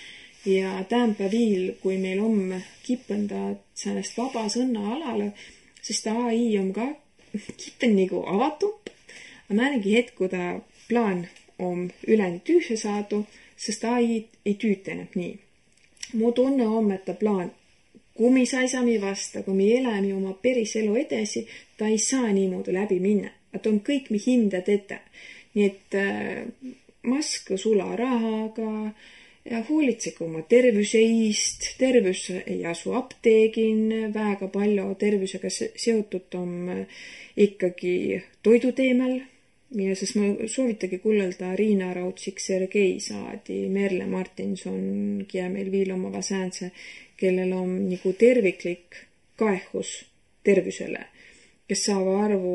Ja tämpä viil, kui meil on kipendad säänest vaba sõnna alale, sest A I on ka kipen nagu avatum. Aga määnegi hetk, kui ta plaan on üleni tüüse saadu, sest A I ei tüüta enam nii. Mu tunne on, et ta plaan, kui mi saisami vasta, kui mi elämi oma peris elu edasi, ta ei saa niimoodi läbi minna. Et on kõik mi hindad ette. Nii et äh, maska sula rahaga ja hoolitsege oma tervüseist. Tervüs ei asu apteegin, väga palju tervüsega seotud on ikkagi toiduteemel. Ja siis ma soovitagi kullelda Riina Raudsik, Sergei Saadi, Merle Martinson, ja meil viil omava säänse, kellel on nagu terviklik kaehus tervüsele, kes saava arvu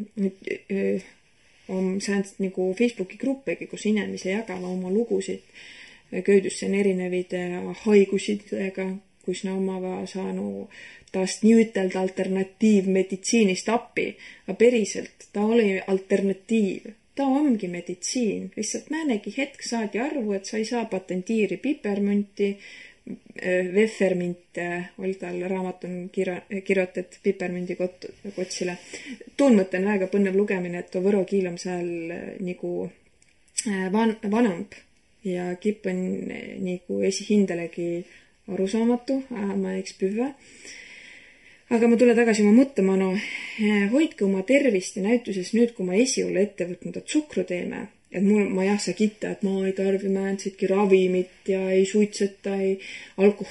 on säänst nagu Facebooki gruppegi, kus inimese jagava oma lugusid köödusse on erinevide haigusidega, kus ne omava saanu taast nüütelda alternatiivmeditsiinist appi. Aga periselt ta oli alternatiiv. Ta ongi meditsiin. Lihtsalt määnegi hetk saadi arvu, et sa ei saa patentiiri pipermünti, Veffermint oli tal raamat on kirjotet pipermündi kotsile. Tuun mõtten väga põnnev lugemine, et võro kiil on seal nagu van, vanamp ja kip on nagu esihindalegi arusaamatu, ma eks püve. Aga ma tule tagasi oma mõttemanu. Hoidke oma tervist ja näituses nüüd, kui ma esi ole ette võtnud, et tsukru teeme. Et mul, ma jah saa kitta, et ma ei tarvi määnsidki ravimit ja ei suitseta, ei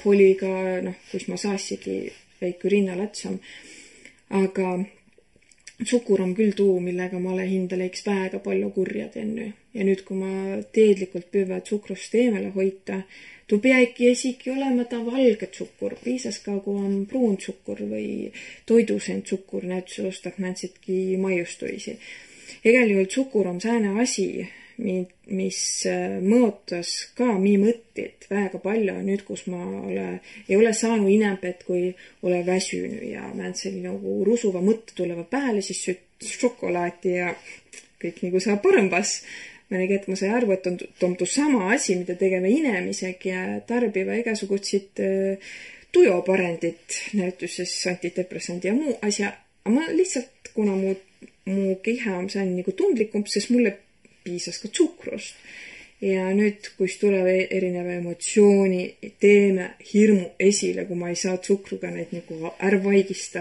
alkoholiga, noh, kus ma saasigi väiku rinnalatsam. Aga sukur on küll tuu, millega ma olen hindaleeks väega palju kurja tenny. Ja nüüd, kui ma teedlikult püüvä tsukrust eemele hoita, tuu peaiki esiki olema ta valget sukur. Piisas ka, kui on pruun sukur või toidusend sukur, näitus ostab mändsitki maiustuisi. Egal juhul sukur on sääne asi, mis mõotas ka mii mõtteid väga palju nüüd, kus ma ole, ei ole saanud inempet, kui ole väsynyt ja mändsel nagu rusuva mõtte tuleva pääle, siis süt šokolaati ja kõik nagu saa parembas. Mä nägin, et ma sai arvu, et on, on tuu sama asi, mida tegeve inemiseg ja tarbiva igasugutsid tujoparendit, näitus antidepressandi ja muu asja. Aga ma lihtsalt, kuna mu, mu keha on saan nagu tundlikum, siis mulle piisas ka tsukrust. Ja nüüd, kui tuleb erineva emotsiooni, teeme hirmu esile, kui ma ei saa tsukruga neid nagu ärvaigista.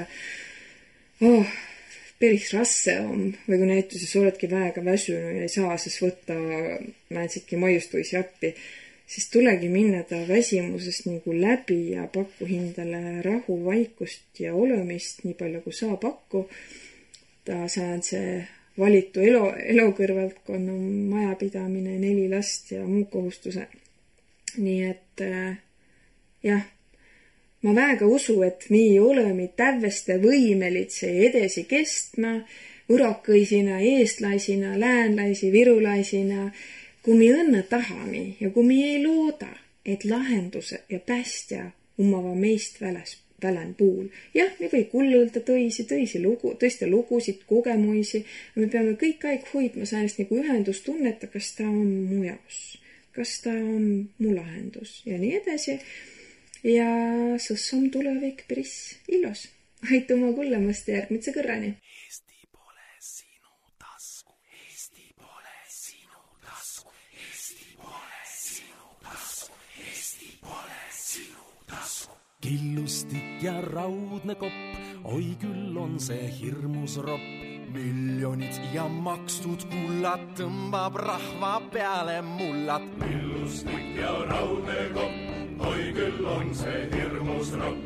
Oh, päris rasse on, või kui näituses oledki väega väsynud ja ei saa siis võtta määnsitki maiustuisi appi, siis tulegi minna ta väsimusest nagu läbi ja pakku hindale rahu, vaikust ja olemist, nii palju kui saa pakku. Ta saan see valitu elu, elukõrvalt, kui on majapidamine, neli last ja muu kohustuse. Nii et jah, ma väga usu, et mi olemi täveste võimelitse edesi kestma, urakõisina, eestlaisina, läänlaisi, virulaisina, kui mi õnne tahami ja kui mi ei looda, et lahenduse ja päästja umava meist väles, välän puul. Jah, me või kullõlda tõisi, tõisi lugu, tõiste lugusid, kogemuisi. Me peame kõik aeg hoidma säänest nagu ühendust tunneta, kas ta on mu jaos, kas ta on mu lahendus ja nii edasi. Ja sõs on tulevik päris ilus. Aituma kullemast järgmitse kõrrani. Eesti pole sinu tasku, Eesti pole sinu tasku, Eesti pole sinu tasku, Eesti pole sinu tasku. Killustik ja raudne kopp, oi küll on see hirmus ropp. Miljonid ja makstud kullad tõmbab rahva peale mullat. Killustik ja raudne kopp, oi küll on see hirmus ropp.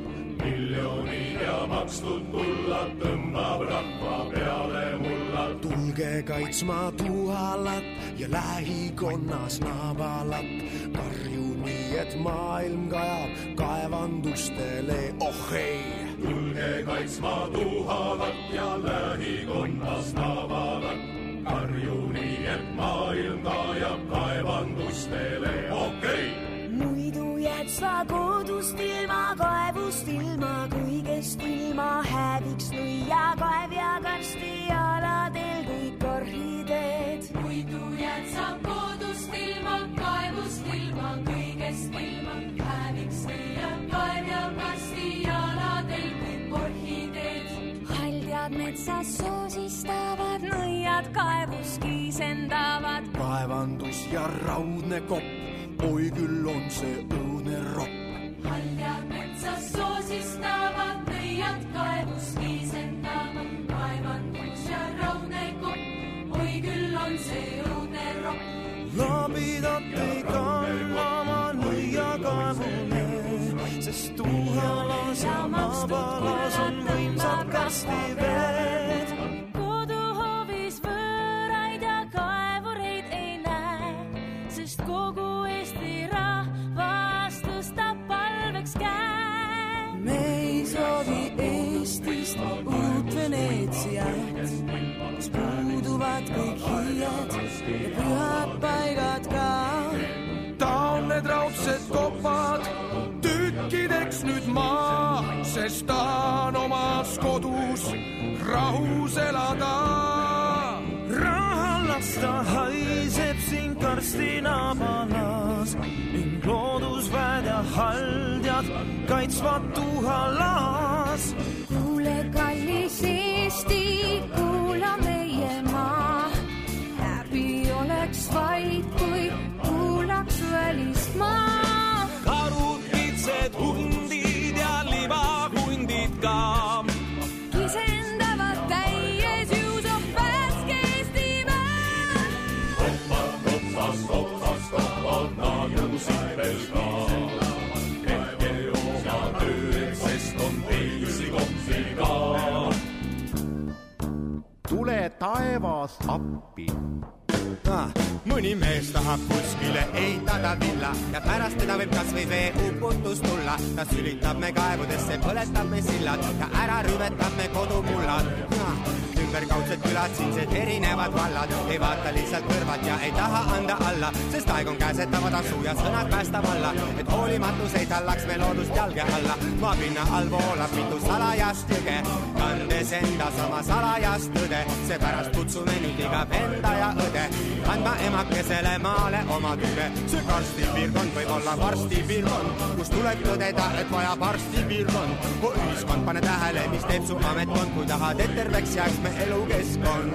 Miljonid ja makstud kullad tõmbab rahva peale mullat. Tulge kaitsma tuhalat ja lähikonnas nabalat. Karju nii, et maailm kajab kaevandustele, oh ei. Tulge kaitsma tuhalat ja lähikonnas nabalat. Karju nii, et maailm kajab kaevandustele, oh ei. Muidu jääd sa kodust ilma, kaevust ilma, kõigest ilma, häviks lüüa kaev ja karsti jaladel kõik orhideed. Muidu jääd sa kodust ilma, kaevust ilma, kõigest ilma, häviks lüüa kaev ja karsti jaladel kõik orhideed. Haldjad metsas soosistavad, nõiad kaevus kiisendavad. Kaevandus ja raudne kopp, oi küll on see õudne ropp. Haldjad metsas soosistavad, nõiad kaevus kiisendavad. Kaevandus ja raudne kopp, oi küll on see õudne ropp. Labidat ei kannama nõia kaevune, sest tuhalas ja maabalas on võimsad kastiveed. Koduhoovis võõraid ja kaevureid ei näe, sest kogu Eesti rahvas tõstab palveks käe. Me ei soovi Eestist uut Veneetsiat, kus puuduvad kõik hiied ja pühad paigad ka. Taon need raudsed kopad tükkideks nüüd maa, sest tahan omas kodus rahus elada. Rahallasta haiseb siin karstina palas ning loodusväed ja haldjad kaitsvad tuhalas. Kuule kallis Eesti, kuula meie maa. Häbi oleks vaid, kui kuulaks välismaa. Karud, pitsed, hundid ja libahundid ka. Kisendavad täies juusub pääske Eestimaa. Koppad, koppad, koppad, koppad, naagusid veel ka. Hetke oma tööd, sest on teisi kopsi ka. taevas appi. Ah, mõni mees tahab kuskile eitada villa ja pärast teda võib kas või vee uputus tulla. Ta sülitab me kaevudesse, põletab me sillad ja ära rüvetab me kodumullad. Ah, ümberkaudsed külad, siinsed erinevad vallad ei vaata lihtsalt kõrvad ja ei taha anda alla, sest aeg on käes, et avada suu ja sõnad päästab alla, et hoolimatus ei tallaks me loodust jalge alla. Maapinna all voolab mitu salajast jõge, kandes enda sama salajast tõde, seepärast kutsume nüüd iga venda ja õde andma emakesele maale oma tüve. See karsti piirkond võib olla varsti piirkond, kus tuleb tõdeda, et vaja varsti piirkond. Kui ühiskond pane tähele, mis teeb su ametkond, kui tahad, et terveks jääks me elukeskkond.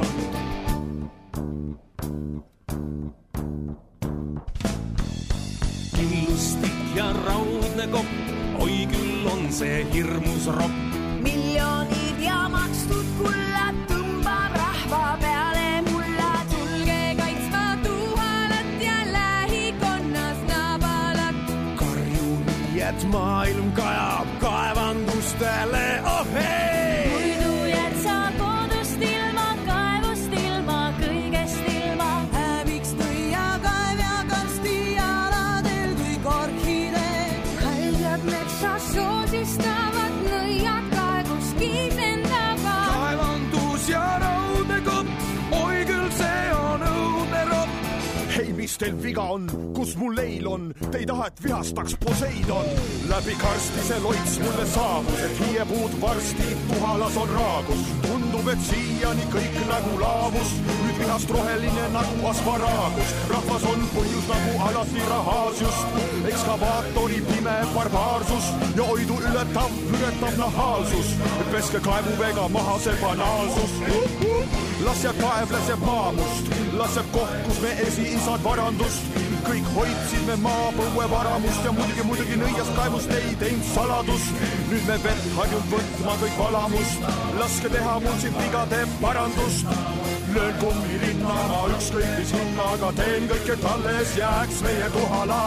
Killustik ja raudne kopp, oi küll on see hirmus ropp. Miljonid ja makstud kullad tõmbab rahva peale mulla. Tulge kaitsma tuhalat ja lähikonnas nabalat. Karju nii, et maailm kajab kaevandustele, oh hei! Muidu jääd sa kodust ilma, kaevust ilma, kõigest ilma. Häviks nõia kaev ja karsti jaladel kõik orhided. Haljad metsas soosistavad nõiad kaegus kiisendaga. Kaevandus ja raudne kopp, oi küll see on õudne ropp. Hei, mis teil viga on, kus mul leil on? Te ei taha, et vihastaks Poseidon. Läbi karsti see loits mulle saabus, et hiepuud varsti tuhalas on raagus. Tundub, et siiani kõik nagu laavus, nüüd vihast roheline nagu asparaagus. Rahvas on põhjus nagu alati rahas just, ekskavaatori pime barbaarsus ja oidu ületav, ületav nahaalsus. Peske kaevuveega maha see banaalsus. Las jääb kaev, las jääb maamust, las jääb koht, kus me esiisad varandust. Kõik hoidsid me maapõue varamust ja muidugi, muidugi nõiast kaevust ei teinud saladust. Nüüd me vett harjund võtma kõik valamust, laske teha mul siin vigade parandust. Löön kummirinnaga ükskõik mis hinnaga, teen kõik, et alles jääks meie tuhala.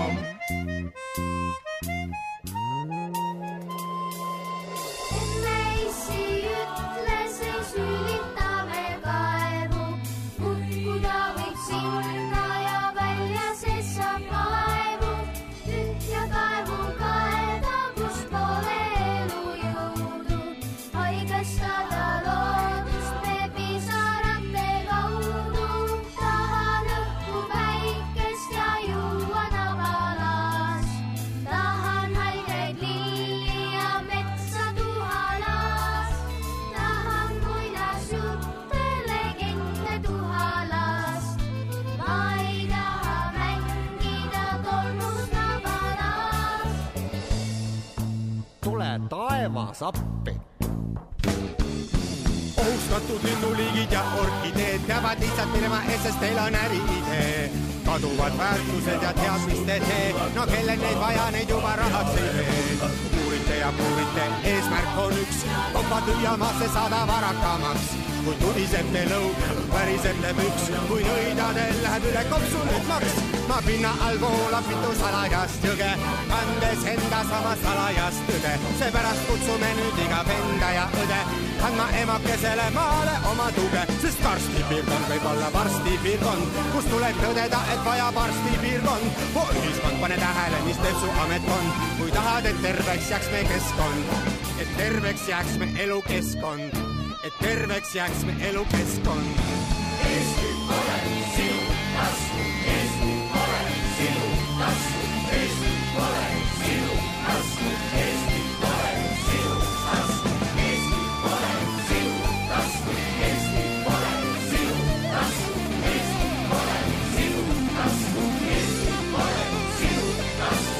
Taevas appi. Ohustatud linnuliigid ja orkideed peavad lihtsalt minema, et sest teil on äriidee. Kaduvad väärtused ja teadmiste tee, no kelle neid vaja, neid juba rahaks ei tee. Uurite ja puurite, eesmärk on üks, koppa tüüamaasse saada varakamaks. Kui tudiseb te lõug, päriseb te püks, kui nõidadel läheb üle kopsu nüüd maks. Ma pinna all voolab mitu salajast jõge, kandes enda sama salajast tõde. Seepärast kutsume nüüd iga venda ja õde, andma emakesele maale oma tuge. Sest karsti piirkond võib olla varsti piirkond, kus tuleb tõdeda, et vaja varsti piirkond. O ühiskond, pane tähele, mis teeb su ametkond, kui tahad, et terveks jääks me keskkond. Et terveks jääks me elukeskkond, et terveks jääks me elukeskkond. Eesti ole sinu tasku, Eesti ole sinu tasku, Eesti ole sinu tasku, Eesti ole sinu tasku, Eesti ole sinu tasku, Eesti ole sinu tasku, Eesti ole sinu tasku, Eesti ole sinu tasku.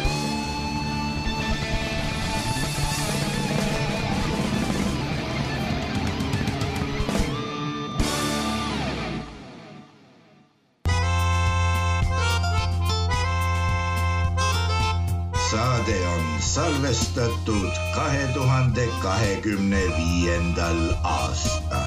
Saade on salvestatud kahe tuhande kahekümne viiendal aastal.